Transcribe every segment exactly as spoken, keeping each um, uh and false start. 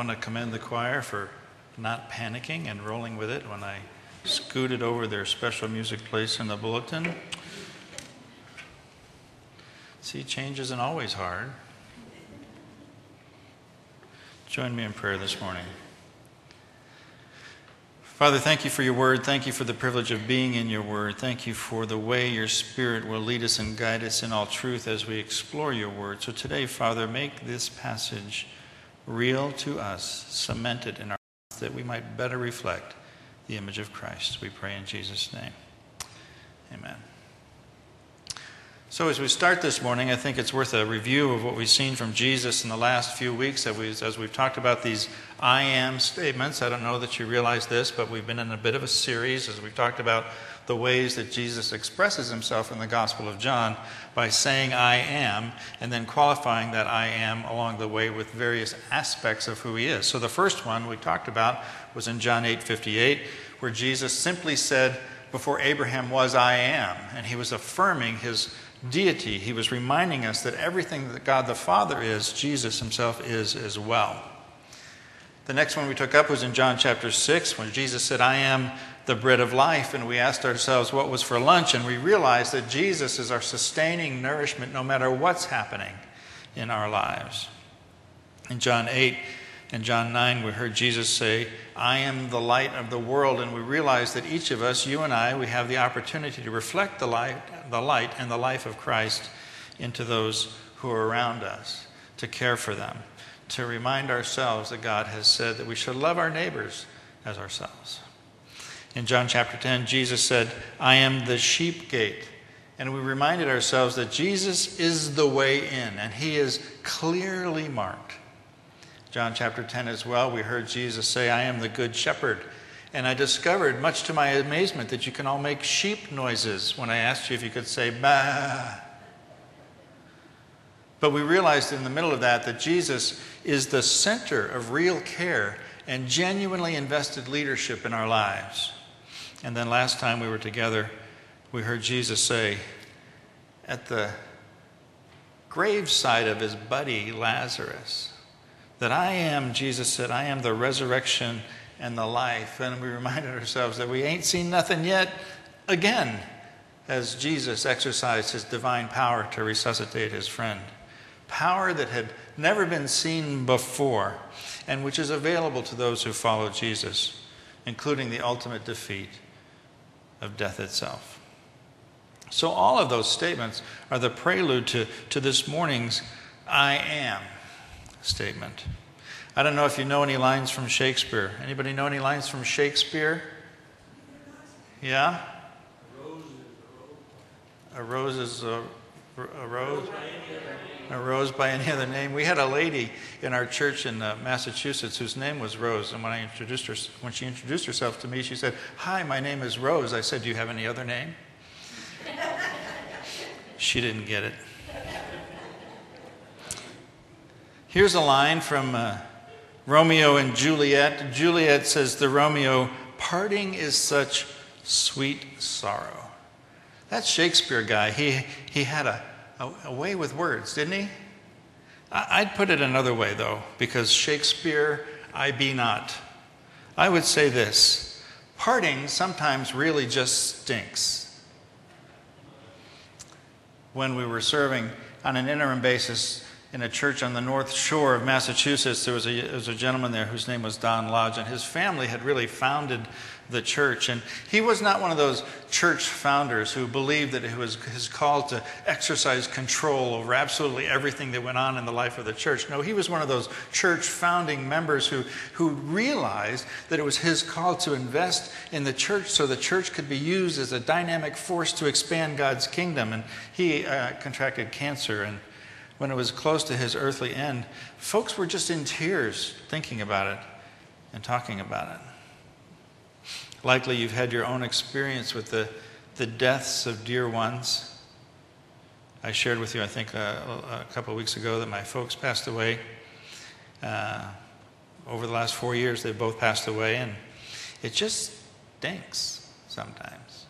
want to commend the choir for not panicking and rolling with it when I scooted over their special music place in the bulletin. See, change isn't always hard. Join me in prayer this morning. Father, thank you for your word. Thank you for the privilege of being in your word. Thank you for the way your Spirit will lead us and guide us in all truth as we explore your word. So today, Father, make this passage real to us, cemented in our hearts, that we might better reflect the image of Christ. We pray in Jesus' name. Amen. So as we start this morning, I think it's worth a review of what we've seen from Jesus in the last few weeks as, we, as we've talked about these I am statements. I don't know that you realize this, but we've been in a bit of a series as we've talked about the ways that Jesus expresses himself in the Gospel of John by saying I am and then qualifying that I am along the way with various aspects of who he is. So the first one we talked about was in John eight fifty-eight, where Jesus simply said, before Abraham was, I am. And he was affirming his deity. He was reminding us that everything that God the Father is, Jesus himself is as well. The next one we took up was in John chapter six, when Jesus said, I am the bread of life. And we asked ourselves what was for lunch, and we realized that Jesus is our sustaining nourishment no matter what's happening in our lives. In John eight and John nine, we heard Jesus say, I am the light of the world. And we realized that each of us, you and I, we have the opportunity to reflect the light, the light and the life of Christ into those who are around us, to care for them, to remind ourselves that God has said that we should love our neighbors as ourselves. In John chapter ten, Jesus said, I am the sheep gate. And we reminded ourselves that Jesus is the way in, and he is clearly marked. John chapter ten as well, we heard Jesus say, I am the good shepherd. And I discovered, much to my amazement, that you can all make sheep noises when I asked you if you could say, bah. But we realized in the middle of that that Jesus is the center of real care and genuinely invested leadership in our lives. And then last time we were together, we heard Jesus say, at the graveside of his buddy Lazarus, that I am, Jesus said, I am the resurrection and the life. And we reminded ourselves that we ain't seen nothing yet again as Jesus exercised his divine power to resuscitate his friend. Power that had never been seen before and which is available to those who follow Jesus, including the ultimate defeat of death itself. So all of those statements are the prelude to, to this morning's I am statement. I don't know if you know any lines from Shakespeare. Anybody know any lines from Shakespeare? Yeah? A rose is a, a rose. A rose by any other name. We had a lady in our church in uh, Massachusetts whose name was Rose, and when I introduced her, when she introduced herself to me, she said, "Hi, my name is Rose." I said, "Do you have any other name?" She didn't get it. Here's a line from uh, Romeo and Juliet. Juliet says to Romeo, "Parting is such sweet sorrow." That Shakespeare guy, he he had a, a, a way with words, didn't he? I, I'd put it another way, though, because Shakespeare, I be not. I would say this: parting sometimes really just stinks. When we were serving on an interim basis in a church on the North Shore of Massachusetts, there was a, there was a gentleman there whose name was Don Lodge, and his family had really founded the church. And he was not one of those church founders who believed that it was his call to exercise control over absolutely everything that went on in the life of the church. No, he was one of those church founding members who, who realized that it was his call to invest in the church so the church could be used as a dynamic force to expand God's kingdom. And he uh, contracted cancer, and when it was close to his earthly end, folks were just in tears thinking about it and talking about it. Likely you've had your own experience with the, the deaths of dear ones. I shared with you, I think, uh, a couple of weeks ago that my folks passed away. Uh, over the last four years, they've both passed away, and it just stinks sometimes.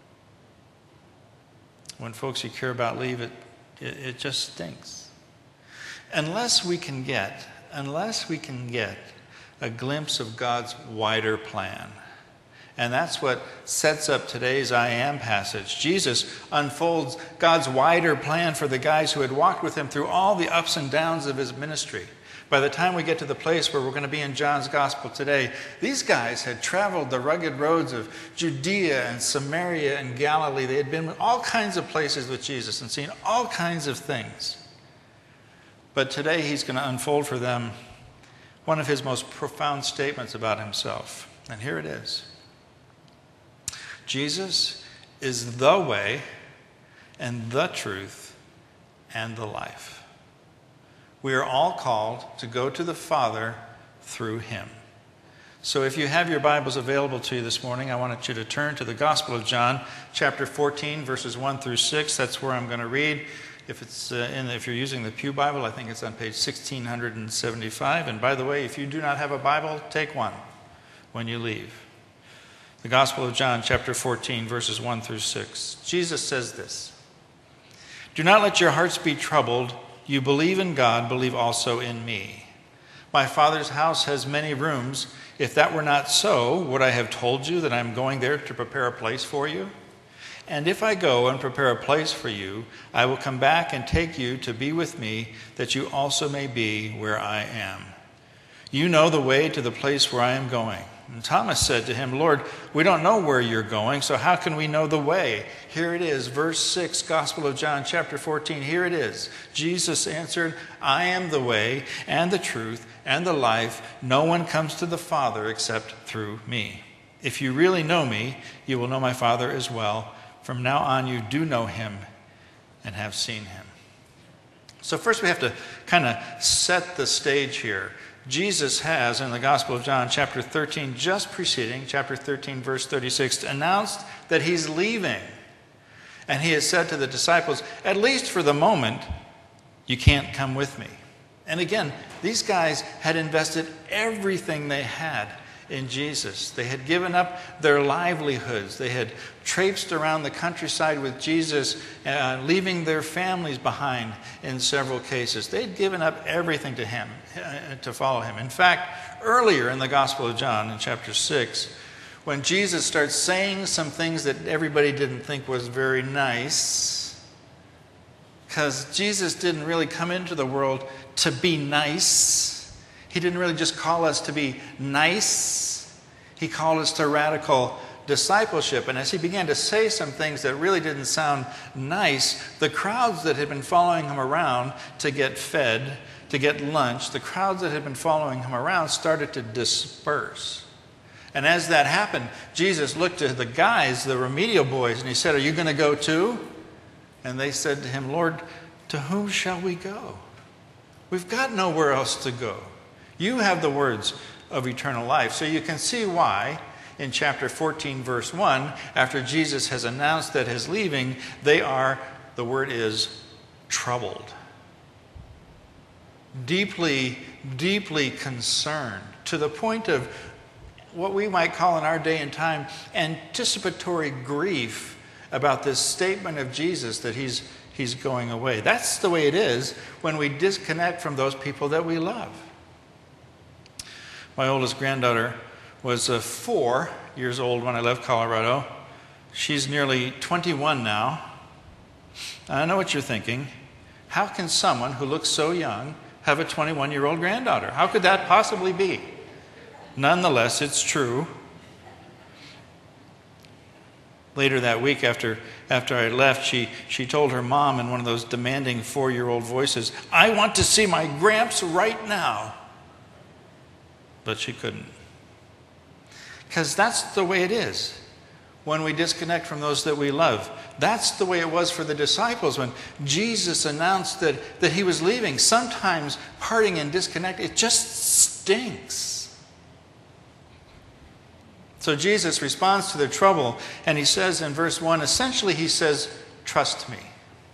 When folks you care about leave, it, it, it just stinks. Unless we can get, unless we can get a glimpse of God's wider plan. And that's what sets up today's I Am passage. Jesus unfolds God's wider plan for the guys who had walked with him through all the ups and downs of his ministry. By the time we get to the place where we're going to be in John's gospel today, these guys had traveled the rugged roads of Judea and Samaria and Galilee. They had been in all kinds of places with Jesus and seen all kinds of things. But today he's going to unfold for them one of his most profound statements about himself. And here it is. Jesus is the way and the truth and the life. We are all called to go to the Father through him. So if you have your Bibles available to you this morning, I want you to turn to the Gospel of John, chapter fourteen, verses one through six. That's where I'm going to read. If it's uh, in, if you're using the Pew Bible, I think it's on page sixteen seventy-five. And by the way, if you do not have a Bible, take one when you leave. The Gospel of John, chapter fourteen, verses one through six. Jesus says this: "Do not let your hearts be troubled. You believe in God, believe also in me. My Father's house has many rooms. If that were not so, would I have told you that I am going there to prepare a place for you? And if I go and prepare a place for you, I will come back and take you to be with me, that you also may be where I am. You know the way to the place where I am going." And Thomas said to him, "Lord, we don't know where you're going, so how can we know the way?" Here it is, verse six, Gospel of John, chapter fourteen. Here it is. Jesus answered, "I am the way and the truth and the life. No one comes to the Father except through me. If you really know me, you will know my Father as well. From now on, you do know him and have seen him." So first we have to kind of set the stage here. Jesus has, in the Gospel of John, chapter thirteen, just preceding, chapter thirteen, verse thirty-six, announced that he's leaving. And he has said to the disciples, at least for the moment, you can't come with me. And again, these guys had invested everything they had in Jesus. They had given up their livelihoods. They had traipsed around the countryside with Jesus, uh, leaving their families behind in several cases. They had given up everything to him, uh, to follow him. In fact, earlier in the Gospel of John, in chapter six, when Jesus starts saying some things that everybody didn't think was very nice, because Jesus didn't really come into the world to be nice. He didn't really just call us to be nice. He called us to radical discipleship. And as he began to say some things that really didn't sound nice, the crowds that had been following him around to get fed, to get lunch, the crowds that had been following him around started to disperse. And as that happened, Jesus looked to the guys, the remedial boys, and he said, "Are you going to go too?" And they said to him, "Lord, to whom shall we go? We've got nowhere else to go. You have the words of eternal life." So you can see why in chapter fourteen, verse one, after Jesus has announced that he's leaving, they are, the word is, troubled. Deeply, deeply concerned, to the point of what we might call in our day and time anticipatory grief about this statement of Jesus that he's, he's going away. That's the way it is when we disconnect from those people that we love. My oldest granddaughter was uh, four years old when I left Colorado. She's nearly twenty-one now. I know what you're thinking. How can someone who looks so young have a twenty-one-year-old granddaughter? How could that possibly be? Nonetheless, it's true. Later that week, after, after I left, she, she told her mom in one of those demanding four-year-old voices, "I want to see my Gramps right now." But she couldn't. Because that's the way it is when we disconnect from those that we love. That's the way it was for the disciples when Jesus announced that, that he was leaving. Sometimes parting and disconnect, it just stinks. So Jesus responds to their trouble, and he says in verse one, essentially he says, "Trust me."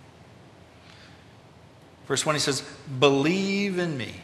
Verse one, he says, "Believe in me."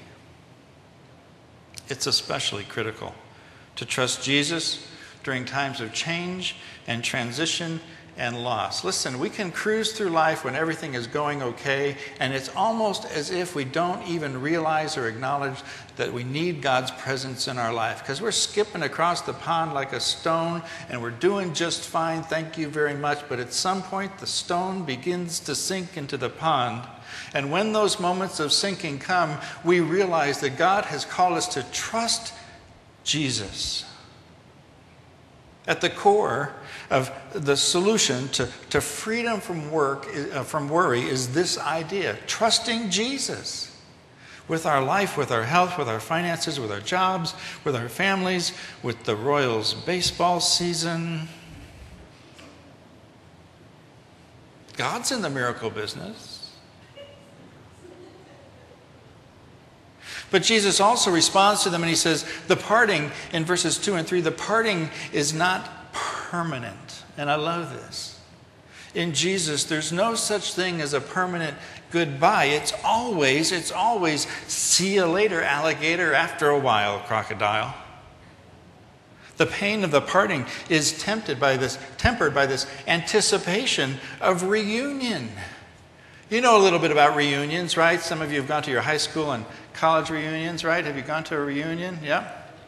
It's especially critical to trust Jesus during times of change and transition and loss. Listen, we can cruise through life when everything is going okay, and it's almost as if we don't even realize or acknowledge that we need God's presence in our life, because we're skipping across the pond like a stone, and we're doing just fine, thank you very much, but at some point the stone begins to sink into the pond. And when those moments of sinking come, we realize that God has called us to trust Jesus. At the core of the solution to, to freedom from work, uh, from worry, is this idea: trusting Jesus with our life, with our health, with our finances, with our jobs, with our families, with the Royals baseball season. God's in the miracle business. But Jesus also responds to them and he says, the parting, in verses two and three, the parting is not permanent. And I love this. In Jesus, there's no such thing as a permanent goodbye. It's always, it's always, see you later, alligator, after a while, crocodile. The pain of the parting is tempted by this, tempered by this anticipation of reunion. You know a little bit about reunions, right? Some of you have gone to your high school and college reunions, right? Have you gone to a reunion? Yeah.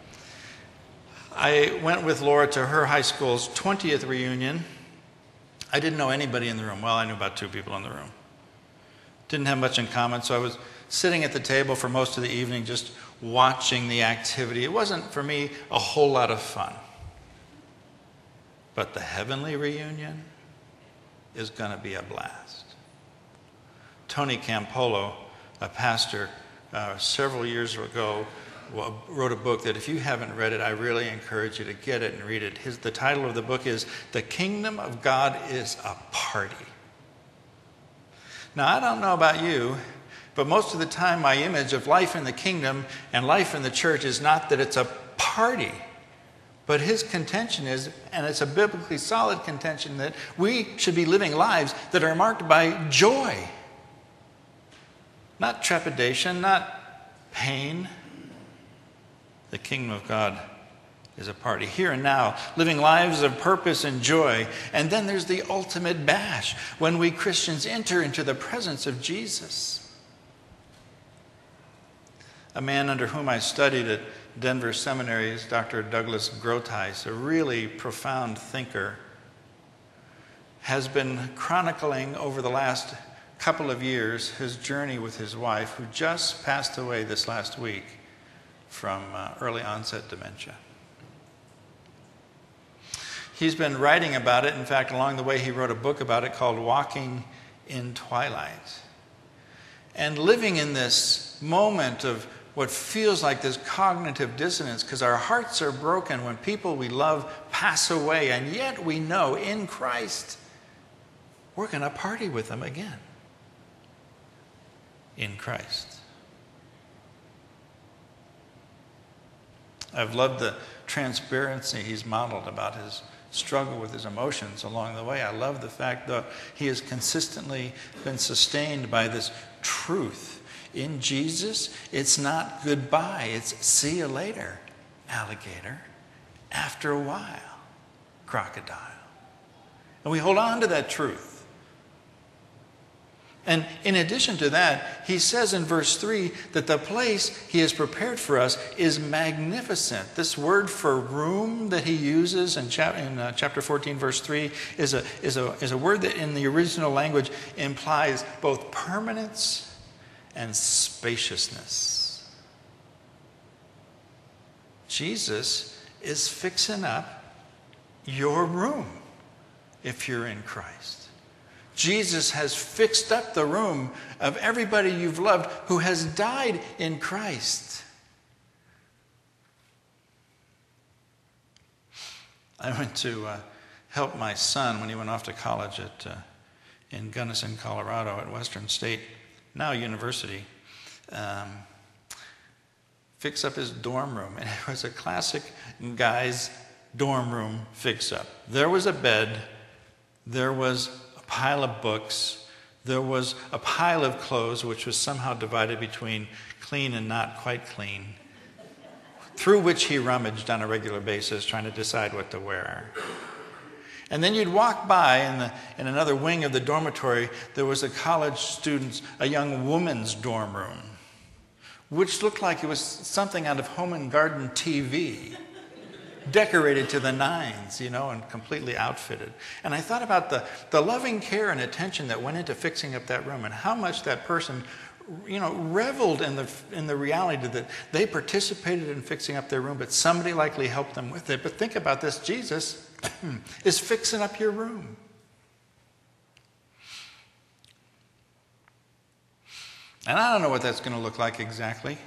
I went with Laura to her high school's twentieth reunion. I didn't know anybody in the room. Well, I knew about two people in the room. Didn't have much in common, so I was sitting at the table for most of the evening just watching the activity. It wasn't, for me, a whole lot of fun. But the heavenly reunion is going to be a blast. Tony Campolo, a pastor, uh, several years ago, wrote a book that if you haven't read it, I really encourage you to get it and read it. His, the title of the book is The Kingdom of God is a Party. Now, I don't know about you, but most of the time my image of life in the kingdom and life in the church is not that it's a party. But his contention is, and it's a biblically solid contention, that we should be living lives that are marked by joy. Not trepidation, not pain. The kingdom of God is a party. Here and now, living lives of purpose and joy. And then there's the ultimate bash, when we Christians enter into the presence of Jesus. A man under whom I studied at Denver Seminary is Doctor Douglas Groothuis, a really profound thinker, has been chronicling over the last couple of years his journey with his wife, who just passed away this last week from uh, early onset dementia. He's been writing about it. In fact, along the way, he wrote a book about it called Walking in Twilight. And living in this moment of what feels like this cognitive dissonance, because our hearts are broken when people we love pass away, and yet we know in Christ we're going to party with them again. In Christ. I've loved the transparency he's modeled about his struggle with his emotions along the way. I love the fact that he has consistently been sustained by this truth. In Jesus, it's not goodbye, it's see you later, alligator. After a while, crocodile. And we hold on to that truth. And in addition to that, he says in verse three that the place he has prepared for us is magnificent. This word for room that he uses in, chap- in uh, chapter fourteen, verse three, is a, is, a, is a word that in the original language implies both permanence and spaciousness. Jesus is fixing up your room if you're in Christ. Jesus has fixed up the room of everybody you've loved who has died in Christ. I went to uh, help my son when he went off to college at uh, in Gunnison, Colorado, at Western State, now University, um, fix up his dorm room. And it was a classic guy's dorm room fix-up. There was a bed. There was pile of books. There was a pile of clothes, which was somehow divided between clean and not quite clean, through which he rummaged on a regular basis, trying to decide what to wear. And then you'd walk by in, the, in another wing of the dormitory, there was a college student's, a young woman's dorm room, which looked like it was something out of Home and Garden T V, decorated to the nines, you know, and completely outfitted. And I thought about the, the loving care and attention that went into fixing up that room and how much that person, you know, reveled in the, in the reality that they participated in fixing up their room, but somebody likely helped them with it. But think about this, Jesus is fixing up your room. And I don't know what that's going to look like exactly.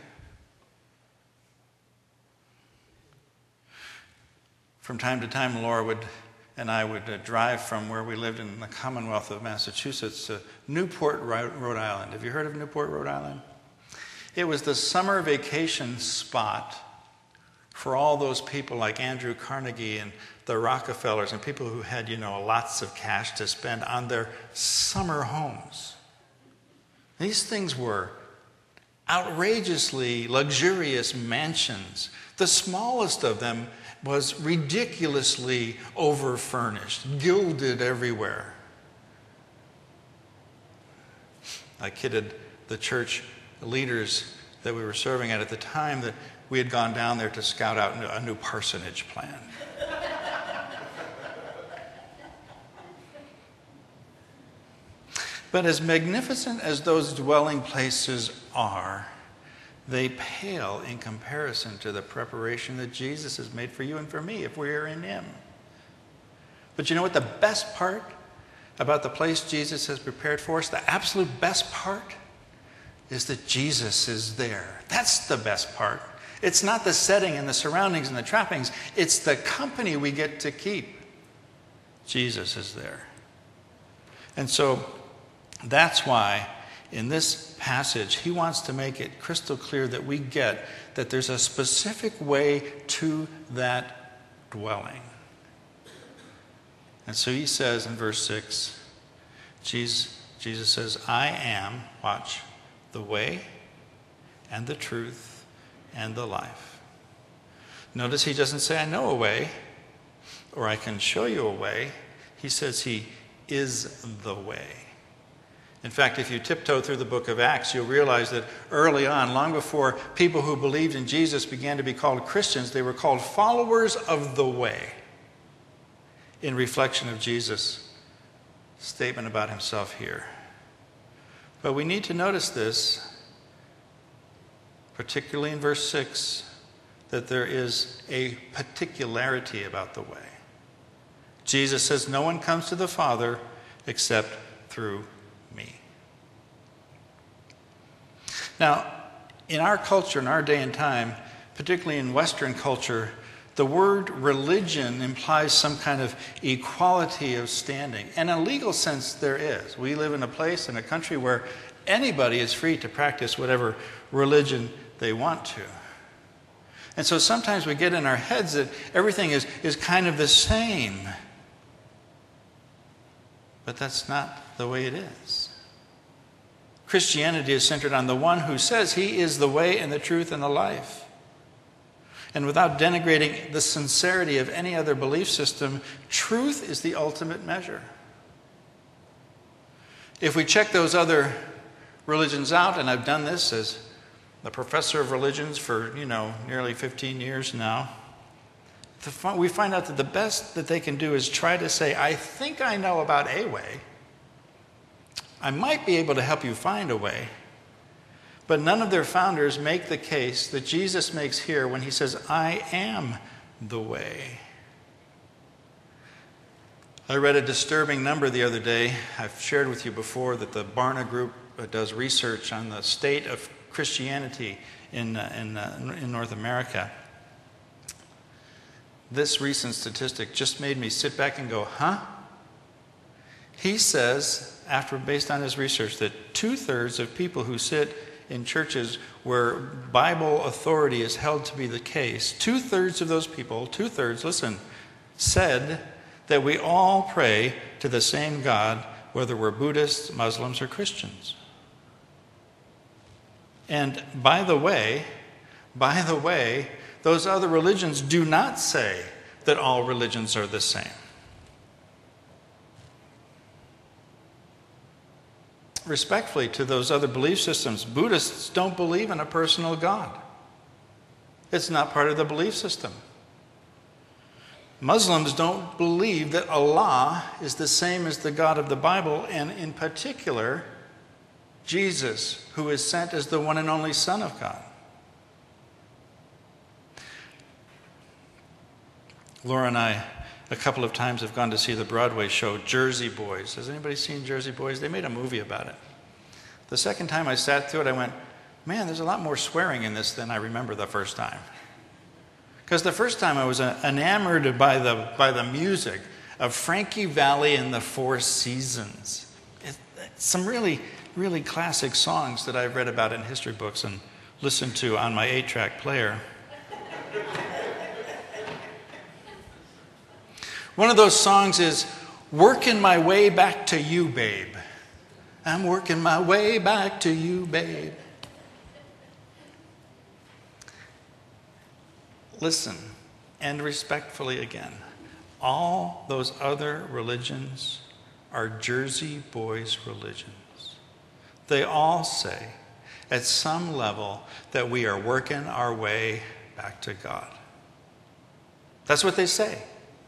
From time to time, Laura would and I would uh, drive from where we lived in the Commonwealth of Massachusetts to Newport, Rhode Island. Have you heard of Newport, Rhode Island? It was the summer vacation spot for all those people like Andrew Carnegie and the Rockefellers and people who had, you know, lots of cash to spend on their summer homes. These things were outrageously luxurious mansions. The smallest of them was ridiculously overfurnished, gilded everywhere. I kidded the church leaders that we were serving at at the time that we had gone down there to scout out a new parsonage plan. But as magnificent as those dwelling places are, they pale in comparison to the preparation that Jesus has made for you and for me if we are in him. But you know what the best part about the place Jesus has prepared for us, the absolute best part, is that Jesus is there. That's the best part. It's not the setting and the surroundings and the trappings. It's the company we get to keep. Jesus is there. And so that's why in this passage, he wants to make it crystal clear that we get that there's a specific way to that dwelling. And so he says in verse six, Jesus, Jesus says, I am, watch, the way and the truth and the life. Notice he doesn't say, I know a way, or I can show you a way. He says he is the way. In fact, if you tiptoe through the book of Acts, you'll realize that early on, long before people who believed in Jesus began to be called Christians, they were called followers of the way, in reflection of Jesus' statement about himself here. But we need to notice this, particularly in verse six, that there is a particularity about the way. Jesus says, no one comes to the Father except through me. Now, in our culture, in our day and time, particularly in Western culture, the word religion implies some kind of equality of standing. And in a legal sense, there is. We live in a place, in a country where anybody is free to practice whatever religion they want to. And so sometimes we get in our heads that everything is, is kind of the same. But that's not the way it is. Christianity is centered on the one who says he is the way and the truth and the life. And without denigrating the sincerity of any other belief system, truth is the ultimate measure. If we check those other religions out, and I've done this as the professor of religions for, you know, nearly fifteen years now, we find out that the best that they can do is try to say, I think I know about a way. I might be able to help you find a way. But none of their founders make the case that Jesus makes here when he says, I am the way. I read a disturbing number the other day. I've shared with you before that the Barna Group does research on the state of Christianity in, uh, in, uh, in North America. This recent statistic just made me sit back and go, huh? He says, after based on his research, that two-thirds of people who sit in churches where Bible authority is held to be the case, two-thirds of those people, two-thirds, listen, said that we all pray to the same God, whether we're Buddhists, Muslims, or Christians. And by the way, by the way, those other religions do not say that all religions are the same. respectfully to those other belief systems, Buddhists don't believe in a personal God. It's not part of the belief system. Muslims don't believe that Allah is the same as the God of the Bible, and in particular, Jesus, who is sent as the one and only Son of God. Laura and I, a couple of times, have gone to see the Broadway show, Jersey Boys. Has anybody seen Jersey Boys? They made a movie about it. The second time I sat through it, I went, man, there's a lot more swearing in this than I remember the first time. Because the first time I was enamored by the, by the music of Frankie Valli and the Four Seasons. It, some really, really classic songs that I've read about in history books and listened to on my eight-track player. One of those songs is, "Working My Way Back to You, Babe. I'm working my way back to you, babe." Listen, and respectfully again, all those other religions are Jersey Boys religions. They all say, at some level, that we are working our way back to God. That's what they say.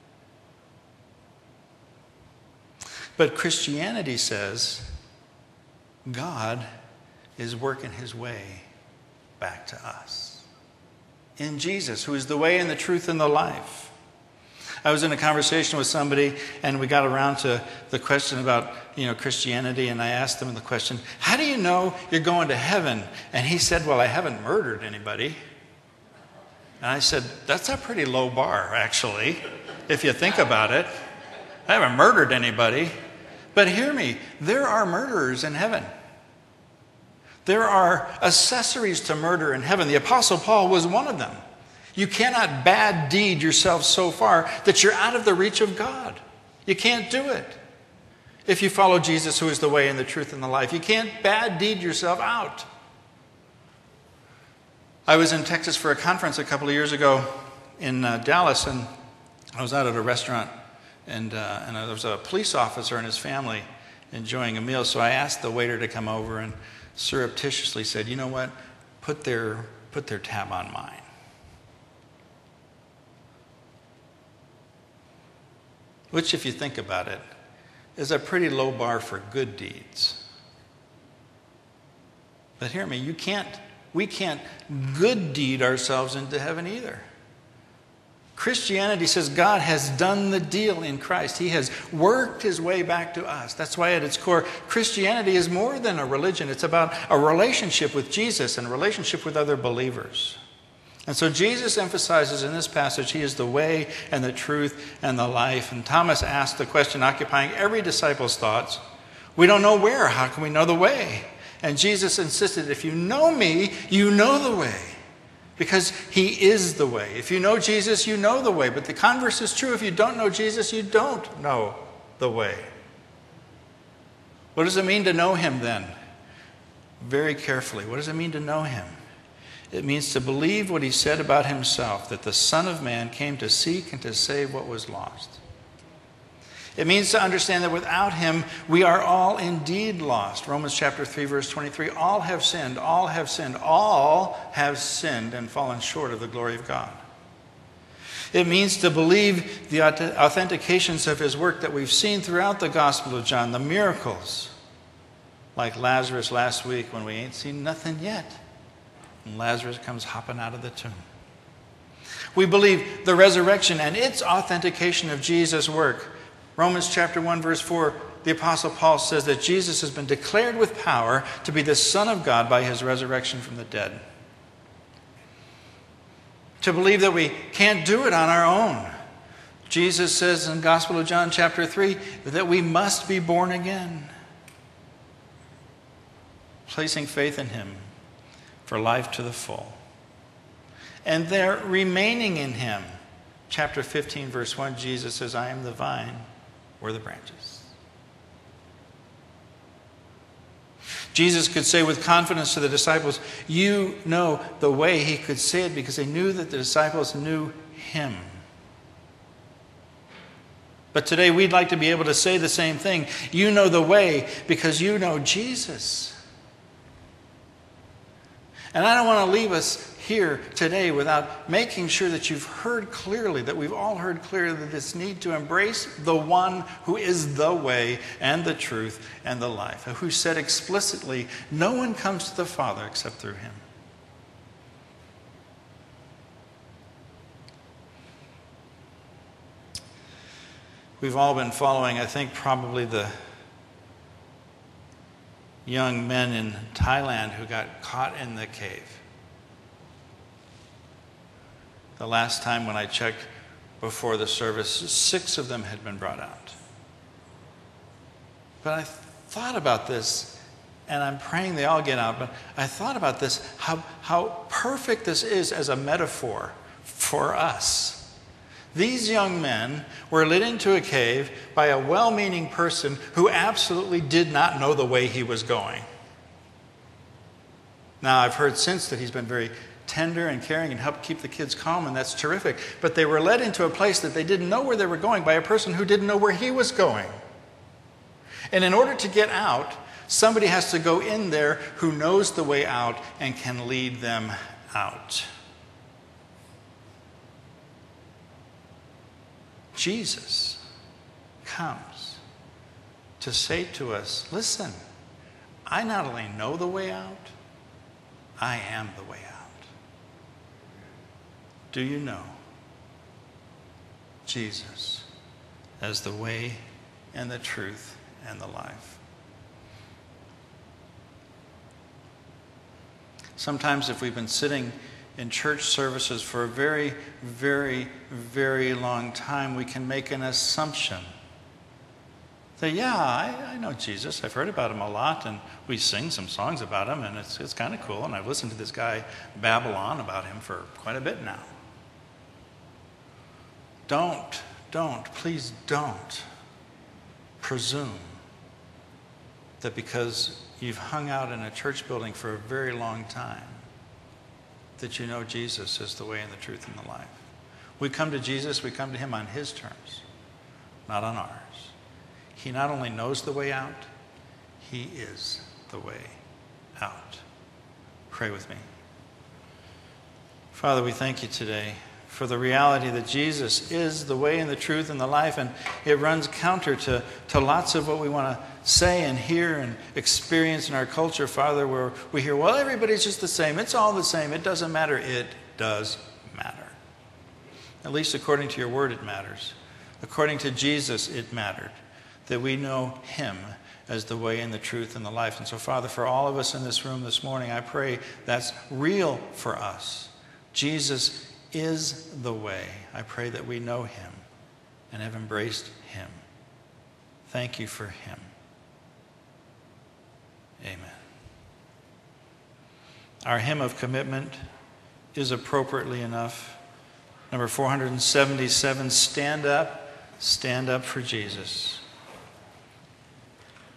But Christianity says God is working his way back to us in Jesus, who is the way and the truth and the life. I was in a conversation with somebody, and we got around to the question about, you know, Christianity, and I asked them the question, how do you know you're going to heaven? And he said, well, I haven't murdered anybody. And I said, that's a pretty low bar, actually, if you think about it. I haven't murdered anybody. But hear me, there are murderers in heaven. There are accessories to murder in heaven. The Apostle Paul was one of them. You cannot bad deed yourself so far that you're out of the reach of God. You can't do it. If you follow Jesus, who is the way and the truth and the life, you can't bad deed yourself out. I was in Texas for a conference a couple of years ago in uh, Dallas, and I was out at a restaurant, and, uh, and there was a police officer and his family enjoying a meal. So I asked the waiter to come over and surreptitiously said, you know what, put their, put their tab on mine. Which, if you think about it, is a pretty low bar for good deeds. But hear me, you can't, we can't good deed ourselves into heaven either. Christianity says God has done the deal in Christ. He has worked his way back to us. That's why at its core, Christianity is more than a religion. It's about a relationship with Jesus and a relationship with other believers. And so Jesus emphasizes in this passage, he is the way and the truth and the life. And Thomas asked the question occupying every disciple's thoughts, we don't know where, how can we know the way? And Jesus insisted, if you know me, you know the way. Because he is the way. If you know Jesus, you know the way. But the converse is true. If you don't know Jesus, you don't know the way. What does it mean to know him then? Very carefully. What does it mean to know him? It means to believe what he said about himself, that the Son of Man came to seek and to save what was lost. It means to understand that without him, we are all indeed lost. Romans chapter three, verse twenty-three, all have sinned, all have sinned, all have sinned and fallen short of the glory of God. It means to believe the authentications of his work that we've seen throughout the Gospel of John, the miracles, like Lazarus last week when we ain't seen nothing yet. And Lazarus comes hopping out of the tomb. We believe the resurrection and its authentication of Jesus' work. Romans chapter one, verse four, the Apostle Paul says that Jesus has been declared with power to be the Son of God by his resurrection from the dead. To believe that we can't do it on our own. Jesus says in the Gospel of John chapter three that we must be born again. Placing faith in him for life to the full. And there remaining in him. Chapter fifteen, verse one, Jesus says, I am the vine, we're the branches. Jesus could say with confidence to the disciples, you know the way. He could say it because they knew that the disciples knew him. But today we'd like to be able to say the same thing. You know the way because you know Jesus. And I don't want to leave us here today without making sure that you've heard clearly, that we've all heard clearly this need to embrace the one who is the way and the truth and the life, who said explicitly, no one comes to the Father except through him. We've all been following, I think, probably the young men in Thailand who got caught in the cave. The last time when I checked before the service, six of them had been brought out. But I thought about this, and I'm praying they all get out, but I thought about this, how, how perfect this is as a metaphor for us. These young men were led into a cave by a well-meaning person who absolutely did not know the way he was going. Now, I've heard since that he's been very tender and caring and helped keep the kids calm, and that's terrific. But they were led into a place that they didn't know where they were going by a person who didn't know where he was going. And in order to get out, somebody has to go in there who knows the way out and can lead them out. Jesus comes to say to us, listen, I not only know the way out, I am the way out. Do you know Jesus as the way and the truth and the life? Sometimes if we've been sitting in church services for a very, very, very long time, we can make an assumption that, yeah, I, I know Jesus. I've heard about him a lot, and we sing some songs about him, and it's, it's kind of cool, and I've listened to this guy babble on about him for quite a bit now. Don't, don't, please don't presume that because you've hung out in a church building for a very long time, that you know Jesus is the way and the truth and the life. We come to Jesus, we come to him on his terms, not on ours. He not only knows the way out, he is the way out. Pray with me. Father, we thank you today for the reality that Jesus is the way and the truth and the life, and it runs counter to, to lots of what we want to say and hear and experience in our culture, Father, where we hear, well, everybody's just the same. It's all the same. It doesn't matter. It does matter. At least according to your word, it matters. According to Jesus, it mattered that we know him as the way and the truth and the life. And so, Father, for all of us in this room this morning, I pray that's real for us. Jesus is the way. I pray that we know him and have embraced him. Thank you for him. Amen. Our hymn of commitment is appropriately enough. Number four hundred seventy-seven, Stand Up, Stand Up for Jesus.